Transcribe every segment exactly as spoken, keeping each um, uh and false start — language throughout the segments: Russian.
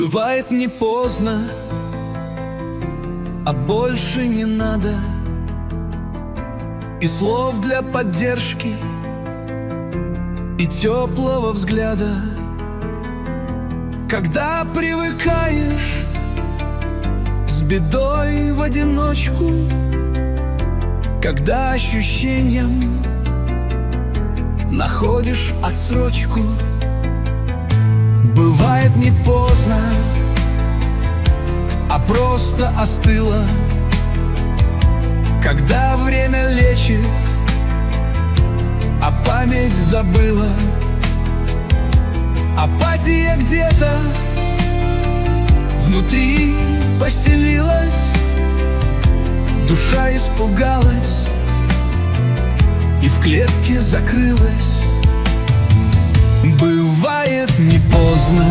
Бывает не поздно, а больше не надо и слов для поддержки, и теплого взгляда. Когда привыкаешь с бедой в одиночку, когда ощущением находишь отсрочку, бывает не поздно, а просто остыло. Когда время лечит, а память забыла, апатия где-то внутри поселилась, душа испугалась и в клетке закрылась. Бывает не поздно,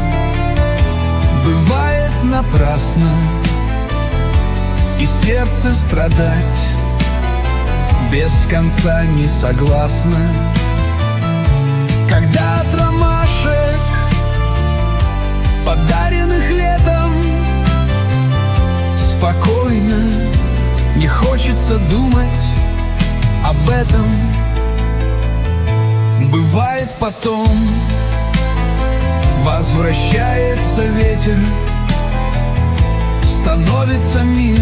бывает напрасно, и сердце страдать без конца не согласно. Когда от ромашек, подаренных летом, спокойно не хочется думать об этом. Бывает потом возвращается ветер, становится мир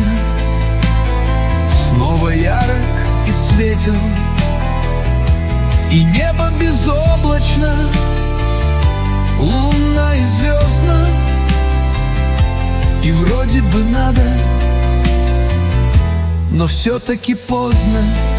снова ярок и светел, и небо безоблачно, лунно и звездно, и вроде бы надо, но все-таки поздно.